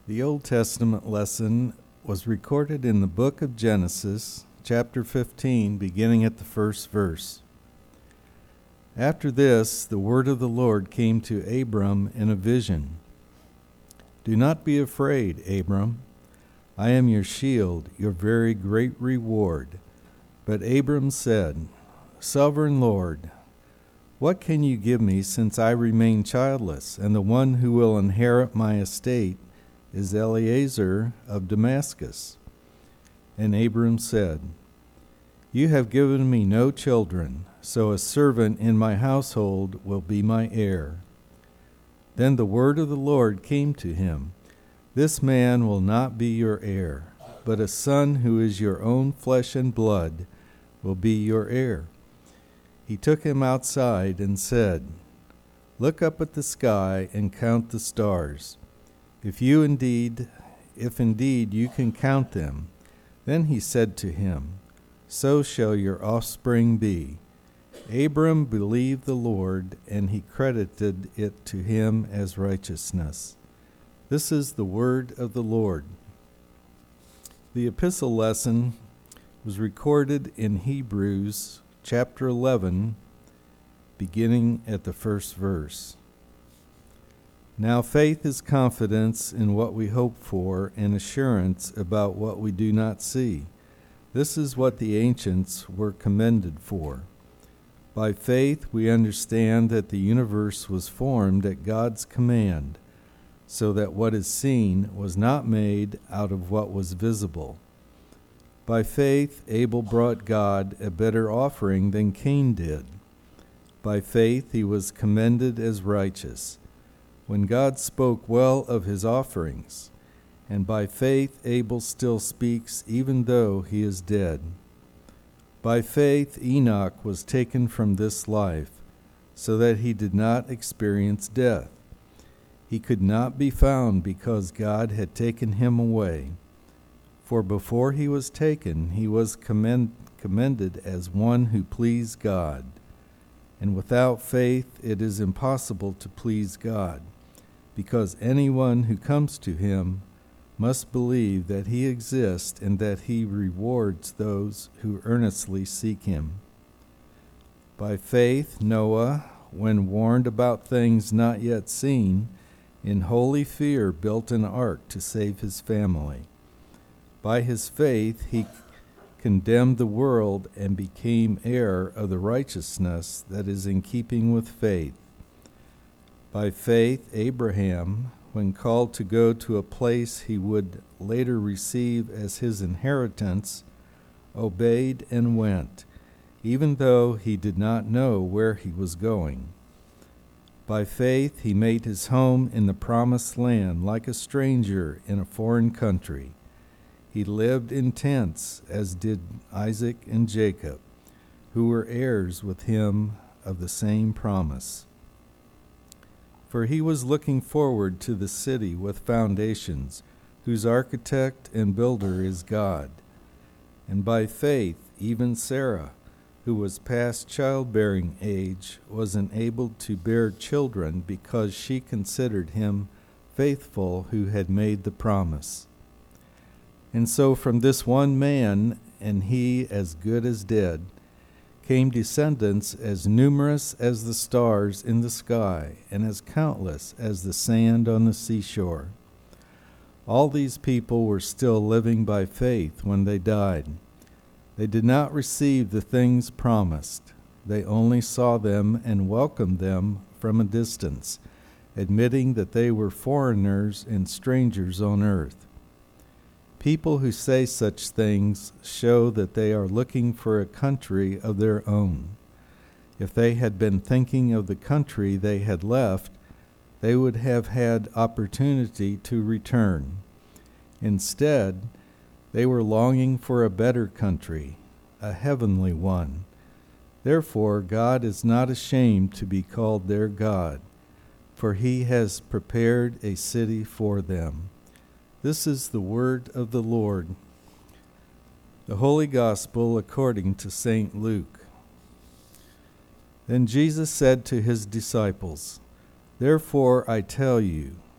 The Old Testament lesson was recorded in the book of Genesis, chapter 15, beginning at the first verse. After this, the word of the Lord came to Abram in a vision. "Do not be afraid, Abram. I am your shield, your very great reward." But Abram said, "Sovereign Lord, what can you give me since I remain childless, and the one who will inherit my estate is Eliezer of Damascus?" And Abram said, "You have given me no children, so a servant in my household will be my heir." Then the word of the Lord came to him, "This man will not be your heir, but a son who is your own flesh and blood will be your heir." He took him outside and said, "Look up at the sky and count the stars, if indeed you can count them." Then he said to him, "So shall your offspring be." Abram believed the Lord, and he credited it to him as righteousness. This is the word of the Lord. The epistle lesson was recorded in Hebrews chapter 11, beginning at the first verse. Now faith is confidence in what we hope for and assurance about what we do not see. This is what the ancients were commended for. By faith we understand that the universe was formed at God's command, so that what is seen was not made out of what was visible. By faith Abel brought God a better offering than Cain did. By faith he was commended as righteous, when God spoke well of his offerings. And by faith Abel still speaks even though he is dead. By faith Enoch was taken from this life, so that he did not experience death. He could not be found because God had taken him away. For before he was taken, he was commended as one who pleased God. And without faith it is impossible to please God, because anyone who comes to him must believe that he exists and that he rewards those who earnestly seek him. By faith Noah, when warned about things not yet seen, in holy fear built an ark to save his family. By his faith he condemned the world and became heir of the righteousness that is in keeping with faith. By faith Abraham, when called to go to a place he would later receive as his inheritance, obeyed and went, even though he did not know where he was going. By faith he made his home in the promised land like a stranger in a foreign country. He lived in tents, as did Isaac and Jacob, who were heirs with him of the same promise. For he was looking forward to the city with foundations, whose architect and builder is God. And by faith, even Sarah, who was past childbearing age, was enabled to bear children because she considered him faithful who had made the promise. And so from this one man, and he as good as dead, came descendants as numerous as the stars in the sky and as countless as the sand on the seashore. All these people were still living by faith when they died. They did not receive the things promised. They only saw them and welcomed them from a distance, admitting that they were foreigners and strangers on earth. People who say such things show that they are looking for a country of their own. If they had been thinking of the country they had left, they would have had opportunity to return. Instead, they were longing for a better country, a heavenly one. Therefore, God is not ashamed to be called their God, for he has prepared a city for them. This is the word of the Lord. The Holy Gospel according to St. Luke. Then Jesus said to his disciples, "Therefore I tell you,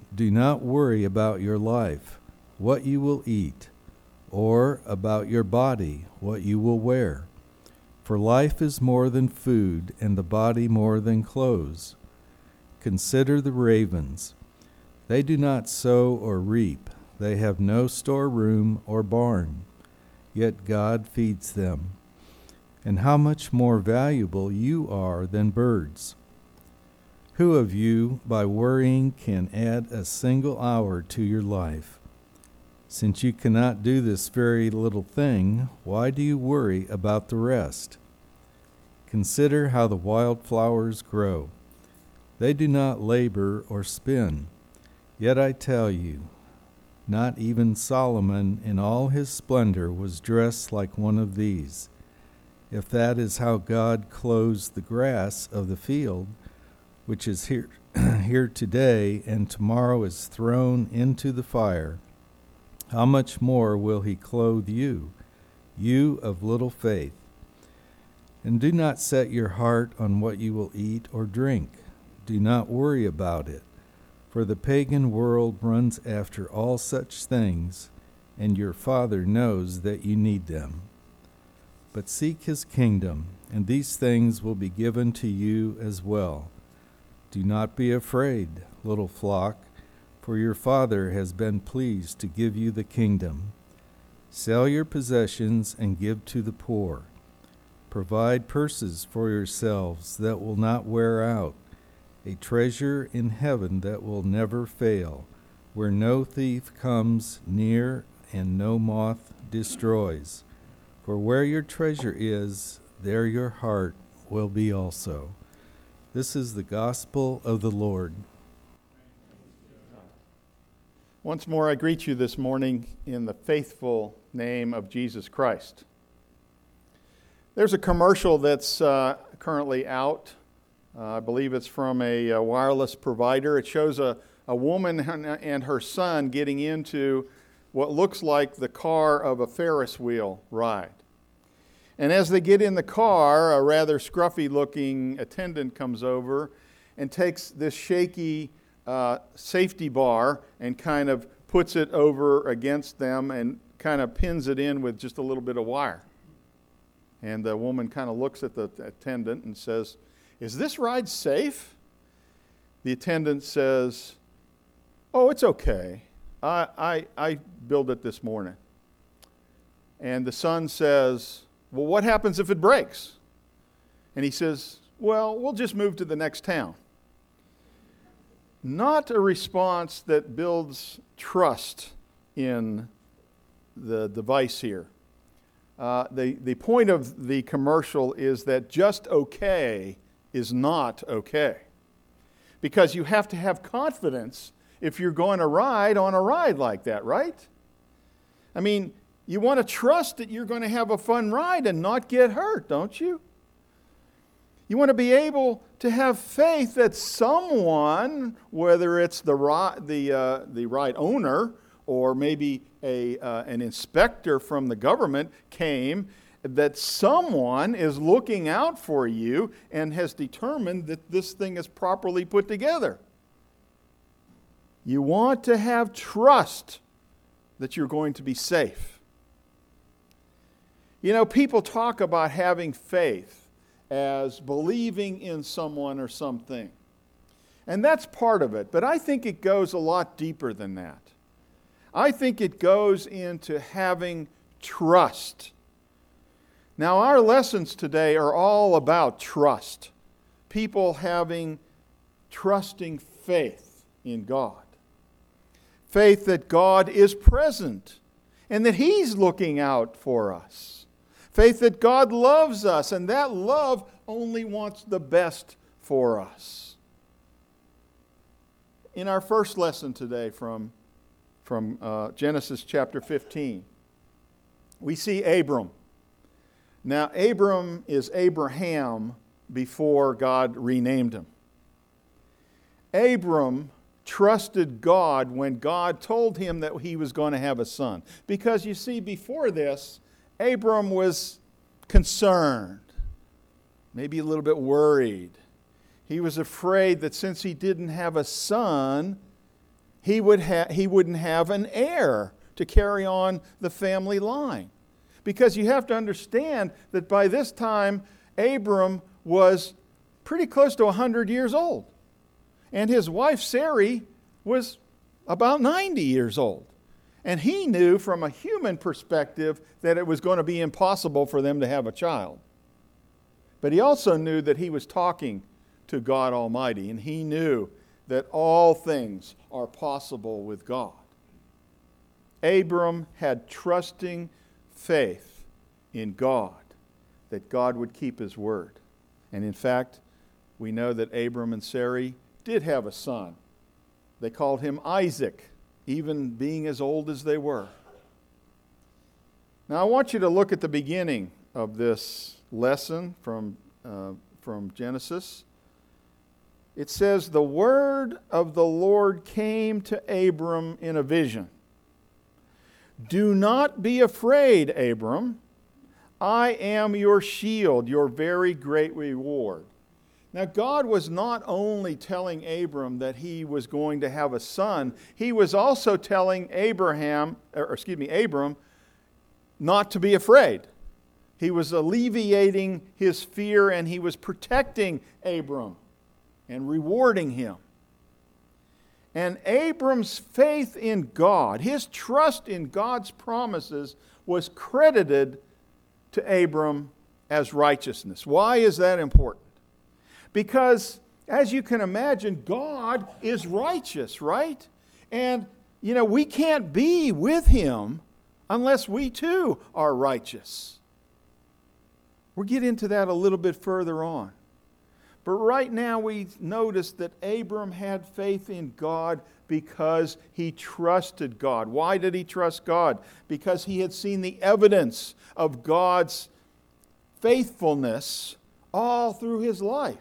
Do not worry about your life, what you will eat, or about your body, what you will wear. For life is more than food, and the body more than clothes. Consider the ravens. They do not sow or reap. They have no storeroom or barn, yet God feeds them. And how much more valuable you are than birds. Who of you, by worrying, can add a single hour to your life? Since you cannot do this very little thing, why do you worry about the rest? Consider how the wild flowers grow. They do not labor or spin. Yet I tell you, not even Solomon in all his splendor was dressed like one of these. If that is how God clothes the grass of the field, which is here today and tomorrow is thrown into the fire, how much more will he clothe you, you of little faith? And do not set your heart on what you will eat or drink. Do not worry about it, for the pagan world runs after all such things, and your Father knows that you need them. But seek his kingdom, and these things will be given to you as well. Do not be afraid, little flock, for your Father has been pleased to give you the kingdom. Sell your possessions and give to the poor. Provide purses for yourselves that will not wear out, a treasure in heaven that will never fail, where no thief comes near and no moth destroys. For where your treasure is, there your heart will be also. This is the gospel of the Lord. Once more, I greet you this morning in the faithful name of Jesus Christ. There's a commercial that's currently out. I believe it's from a wireless provider. It shows a woman and her son getting into what looks like the car of a Ferris wheel ride. And as they get in the car, a rather scruffy-looking attendant comes over and takes this shaky safety bar and kind of puts it over against them and kind of pins it in with just a little bit of wire. And the woman kind of looks at the attendant and says, "Is this ride safe?" The attendant says, "Oh, it's okay. I built it this morning." And the son says, "Well, what happens if it breaks?" And he says, "Well, we'll just move to the next town." Not a response that builds trust in the device here. The point of the commercial is that just okay is not okay. Because you have to have confidence if you're going to ride on a ride like that, right? I mean, you want to trust that you're going to have a fun ride and not get hurt, don't you? You want to be able to have faith that someone, whether it's the ride owner or maybe an inspector from the government came, that someone is looking out for you and has determined that this thing is properly put together. You want to have trust that you're going to be safe. You know, people talk about having faith as believing in someone or something. And that's part of it, but I think it goes a lot deeper than that. I think it goes into having trust. Now, our lessons today are all about trust. People having trusting faith in God. Faith that God is present and that He's looking out for us. Faith that God loves us and that love only wants the best for us. In our first lesson today from Genesis chapter 15, we see Abram. Now, Abram is Abraham before God renamed him. Abram trusted God when God told him that he was going to have a son. Because you see, before this, Abram was concerned, maybe a little bit worried. He was afraid that since he didn't have a son, he wouldn't have an heir to carry on the family line. Because you have to understand that by this time, Abram was pretty close to 100 years old. And his wife, Sarai, was about 90 years old. And he knew from a human perspective that it was going to be impossible for them to have a child. But he also knew that he was talking to God Almighty, and he knew that all things are possible with God. Abram had trusting faith in God, that God would keep his word. And in fact, we know that Abram and Sarai did have a son. They called him Isaac, even being as old as they were. Now I want you to look at the beginning of this lesson from Genesis. It says, "The word of the Lord came to Abram in a vision. 'Do not be afraid, Abram. I am your shield, your very great reward.'" Now, God was not only telling Abram that he was going to have a son, he was also telling Abram not to be afraid. He was alleviating his fear, and he was protecting Abram and rewarding him. And Abram's faith in God, his trust in God's promises, was credited to Abram as righteousness. Why is that important? Because, as you can imagine, God is righteous, right? And, we can't be with Him unless we too are righteous. We'll get into that a little bit further on. But right now we notice that Abram had faith in God because he trusted God. Why did he trust God? Because he had seen the evidence of God's faithfulness all through his life.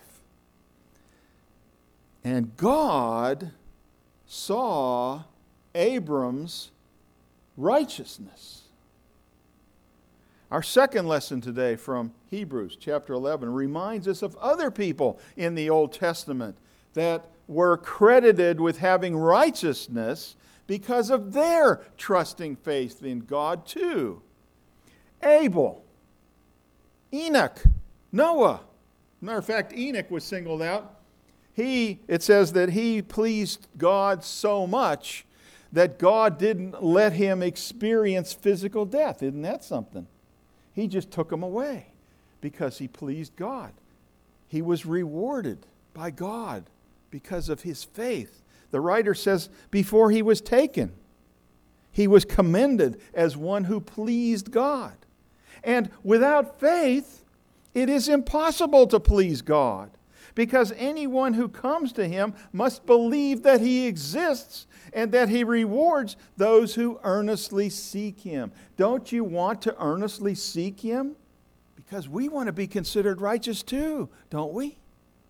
And God saw Abram's righteousness. Our second lesson today from Hebrews chapter 11 reminds us of other people in the Old Testament that were credited with having righteousness because of their trusting faith in God too. Abel, Enoch, Noah. Matter of fact, Enoch was singled out. It says that he pleased God so much that God didn't let him experience physical death. Isn't that something? He just took him away because he pleased God. He was rewarded by God because of his faith. The writer says before he was taken, he was commended as one who pleased God. And without faith, it is impossible to please God, because anyone who comes to Him must believe that He exists and that He rewards those who earnestly seek Him. Don't you want to earnestly seek Him? Because we want to be considered righteous too, don't we?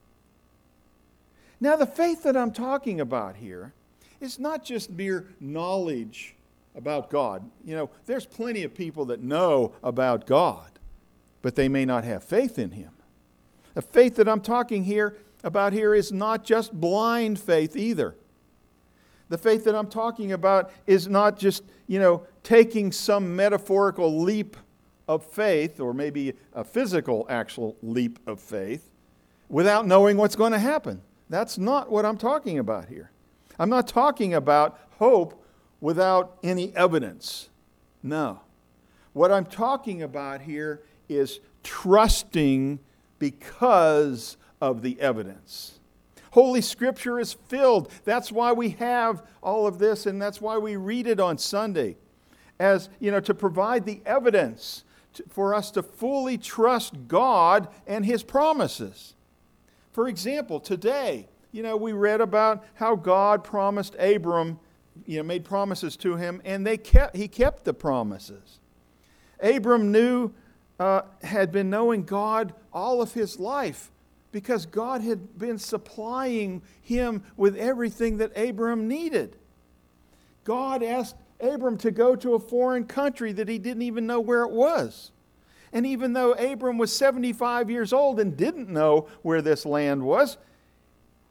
Now, the faith that I'm talking about here is not just mere knowledge about God. There's plenty of people that know about God, but they may not have faith in Him. The faith that I'm talking about here is not just blind faith either. The faith that I'm talking about is not just, taking some metaphorical leap of faith, or maybe a physical actual leap of faith, without knowing what's going to happen. That's not what I'm talking about here. I'm not talking about hope without any evidence. No. What I'm talking about here is trusting because of the evidence. Holy Scripture is filled. That's why we have all of this, and that's why we read it on Sunday, as to provide the evidence for us to fully trust God and His promises. For example, today, we read about how God promised Abram, made promises to him, and he kept the promises. Abram had been knowing God all of his life because God had been supplying him with everything that Abram needed. God asked Abram to go to a foreign country that he didn't even know where it was. And even though Abram was 75 years old and didn't know where this land was,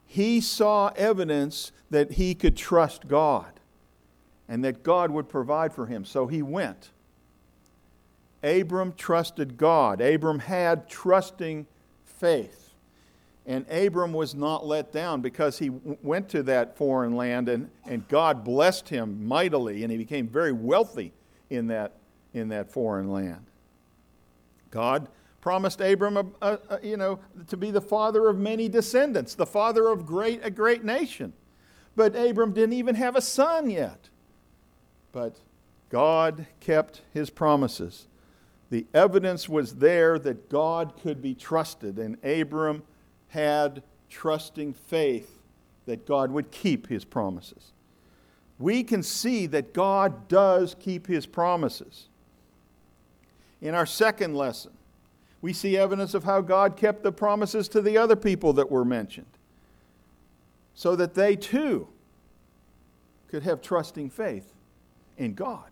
He saw evidence that he could trust God and that God would provide for him. So he went. Abram trusted God. Abram had trusting faith. And Abram was not let down because he went to that foreign land and God blessed him mightily and he became very wealthy in that foreign land. God promised Abram to be the father of many descendants, the father of a great nation. But Abram didn't even have a son yet. But God kept his promises. The evidence was there that God could be trusted, and Abram had trusting faith that God would keep his promises. We can see that God does keep his promises. In our second lesson, we see evidence of how God kept the promises to the other people that were mentioned, so that they too could have trusting faith in God.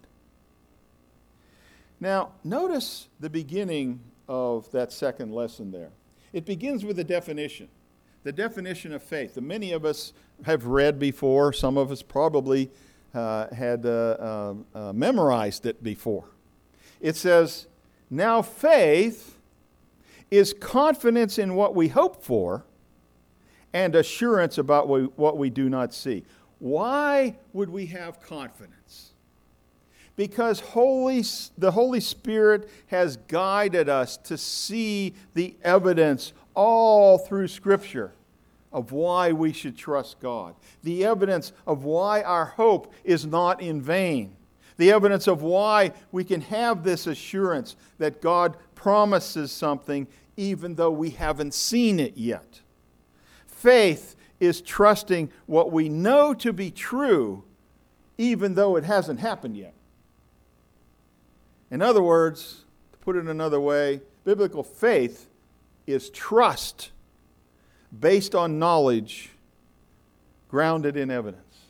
Now, notice the beginning of that second lesson there. It begins with a definition, the definition of faith. And many of us have read before. Some of us probably had memorized it before. It says, "Now faith is confidence in what we hope for and assurance about what we do not see." Why would we have confidence? Because the Holy Spirit has guided us to see the evidence all through Scripture of why we should trust God. The evidence of why our hope is not in vain. The evidence of why we can have this assurance that God promises something even though we haven't seen it yet. Faith is trusting what we know to be true even though it hasn't happened yet. In other words, to put it another way, biblical faith is trust based on knowledge grounded in evidence.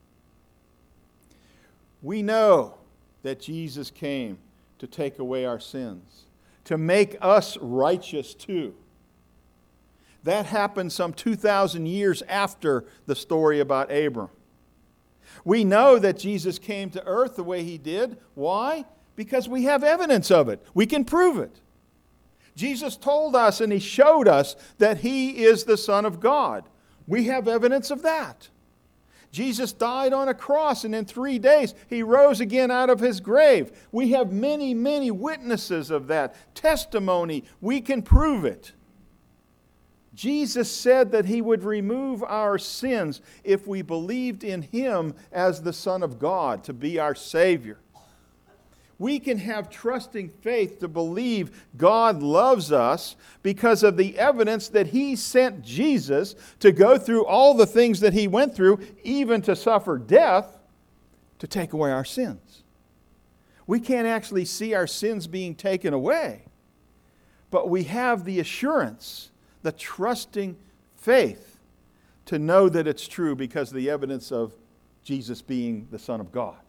We know that Jesus came to take away our sins, to make us righteous too. That happened some 2,000 years after the story about Abram. We know that Jesus came to earth the way he did. Why? Because we have evidence of it. We can prove it. Jesus told us and he showed us that he is the Son of God. We have evidence of that. Jesus died on a cross and in 3 days he rose again out of his grave. We have many, many witnesses of that testimony. We can prove it. Jesus said that he would remove our sins if we believed in him as the Son of God to be our Savior. We can have trusting faith to believe God loves us because of the evidence that he sent Jesus to go through all the things that he went through, even to suffer death, to take away our sins. We can't actually see our sins being taken away, but we have the assurance, the trusting faith to know that it's true because of the evidence of Jesus being the Son of God.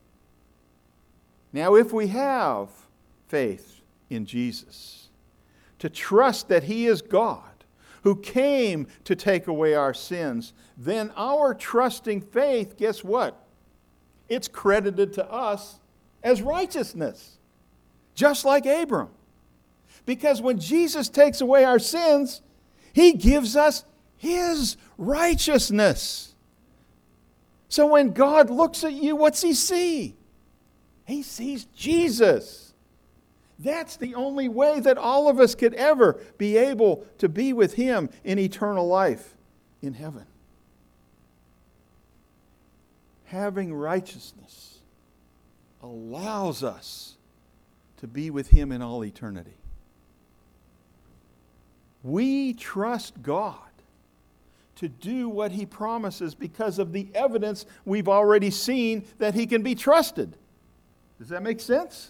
Now, if we have faith in Jesus, to trust that he is God who came to take away our sins, then our trusting faith, guess what? It's credited to us as righteousness, just like Abram. Because when Jesus takes away our sins, he gives us his righteousness. So when God looks at you, what's he see? He sees Jesus. That's the only way that all of us could ever be able to be with him in eternal life in heaven. Having righteousness allows us to be with him in all eternity. We trust God to do what he promises because of the evidence we've already seen that he can be trusted. Does that make sense?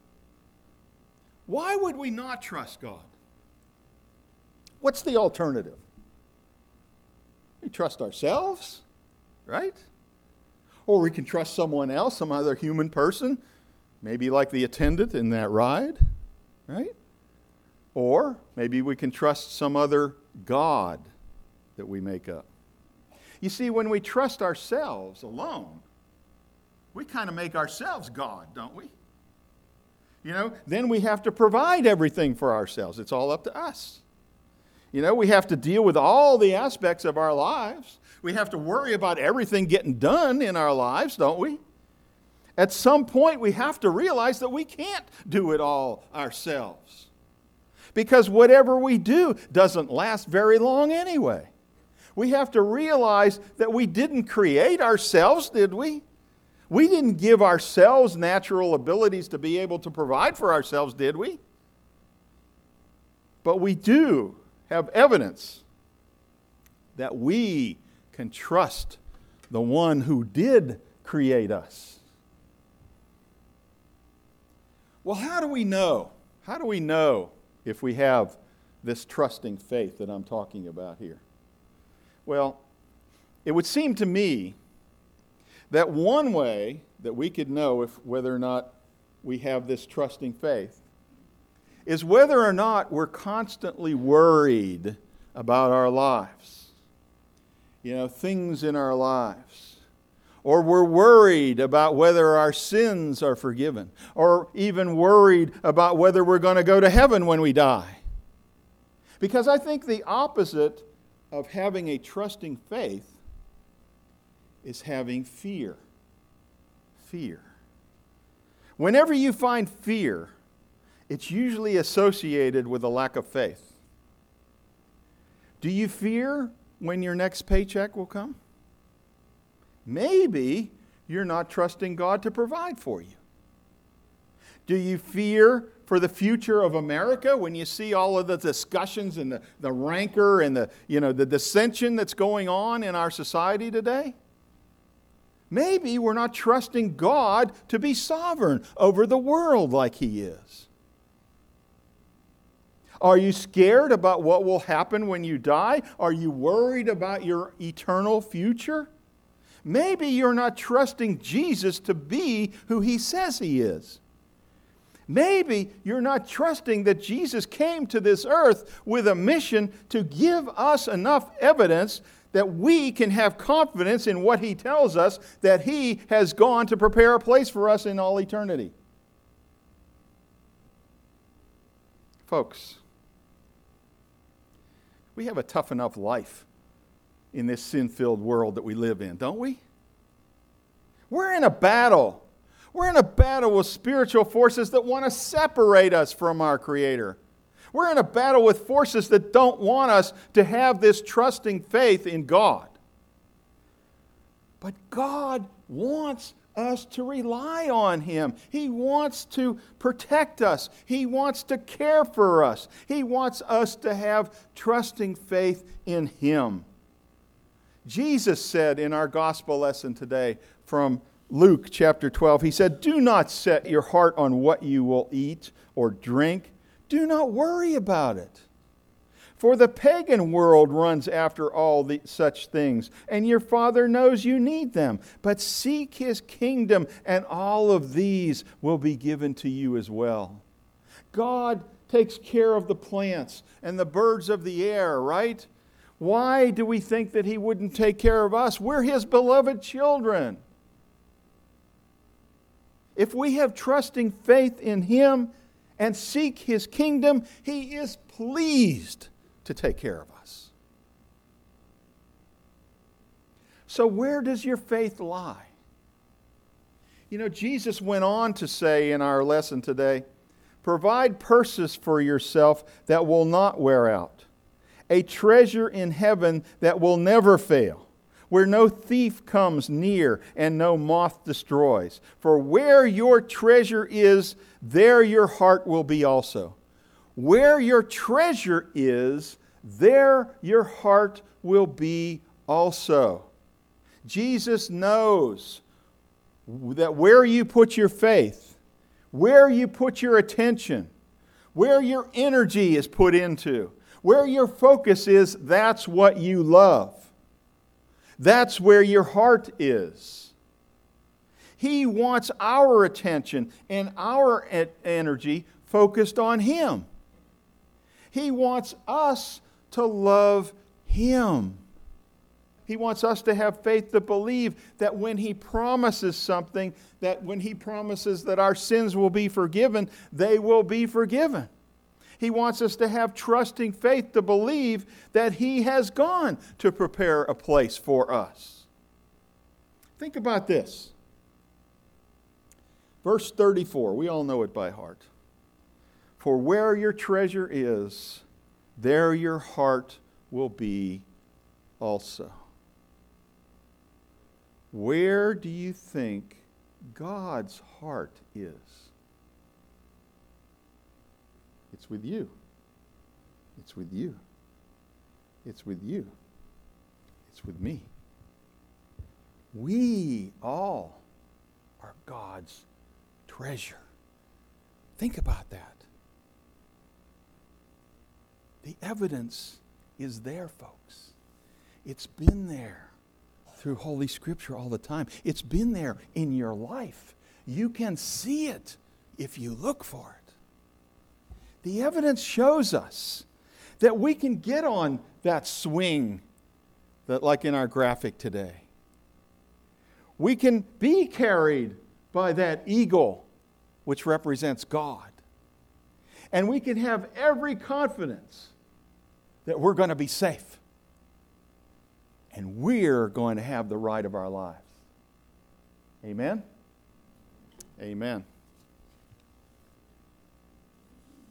Why would we not trust God? What's the alternative? We trust ourselves, right? Or we can trust someone else, some other human person, maybe like the attendant in that ride, right? Or maybe we can trust some other God that we make up. You see, when we trust ourselves alone, we kind of make ourselves God, don't we? Then we have to provide everything for ourselves. It's all up to us. We have to deal with all the aspects of our lives. We have to worry about everything getting done in our lives, don't we? At some point, we have to realize that we can't do it all ourselves. Because whatever we do doesn't last very long anyway. We have to realize that we didn't create ourselves, did we? We didn't give ourselves natural abilities to be able to provide for ourselves, did we? But we do have evidence that we can trust the one who did create us. Well, how do we know? How do we know if we have this trusting faith that I'm talking about here? Well, it would seem to me that one way that we could know whether or not we have this trusting faith is whether or not we're constantly worried about our lives. Things in our lives. Or we're worried about whether our sins are forgiven. Or even worried about whether we're going to go to heaven when we die. Because I think the opposite of having a trusting faith is having fear. Fear. Whenever you find fear, it's usually associated with a lack of faith. Do you fear when your next paycheck will come? Maybe you're not trusting God to provide for you. Do you fear for the future of America when you see all of the discussions and the rancor and the dissension that's going on in our society today? Maybe we're not trusting God to be sovereign over the world like He is. Are you scared about what will happen when you die? Are you worried about your eternal future? Maybe you're not trusting Jesus to be who He says He is. Maybe you're not trusting that Jesus came to this earth with a mission to give us enough evidence that we can have confidence in what He tells us, that He has gone to prepare a place for us in all eternity. Folks, we have a tough enough life in this sin-filled world that we live in, don't we? We're in a battle. We're in a battle with spiritual forces that want to separate us from our Creator. We're in a battle with forces that don't want us to have this trusting faith in God. But God wants us to rely on Him. He wants to protect us. He wants to care for us. He wants us to have trusting faith in Him. Jesus said in our gospel lesson today from Luke chapter 12, He said, "Do not set your heart on what you will eat or drink. Do not worry about it. For the pagan world runs after all such things, and your Father knows you need them. But seek His kingdom, and all of these will be given to you as well." God takes care of the plants and the birds of the air, right? Why do we think that He wouldn't take care of us? We're His beloved children. If we have trusting faith in Him and seek His kingdom, He is pleased to take care of us. So where does your faith lie? Jesus went on to say in our lesson today, "Provide purses for yourself that will not wear out, a treasure in heaven that will never fail, where no thief comes near and no moth destroys. For where your treasure is, there your heart will be also." Where your treasure is, there your heart will be also. Jesus knows that where you put your faith, where you put your attention, where your energy is put into, where your focus is, that's what you love. That's where your heart is. He wants our attention and our energy focused on Him. He wants us to love Him. He wants us to have faith to believe that when He promises something, that when He promises that our sins will be forgiven, they will be forgiven. He wants us to have trusting faith to believe that He has gone to prepare a place for us. Think about this. Verse 34, we all know it by heart. For where your treasure is, there your heart will be also. Where do you think God's heart is? It's with you. It's with you. It's with you. It's with me. We all are God's treasure. Think about that. The evidence is there, folks. It's been there through Holy Scripture all the time. It's been there in your life. You can see it if you look for it. The evidence shows us that we can get on that swing, that like in our graphic today. We can be carried by that eagle, which represents God. And we can have every confidence that we're going to be safe. And we're going to have the ride of our lives. Amen? Amen.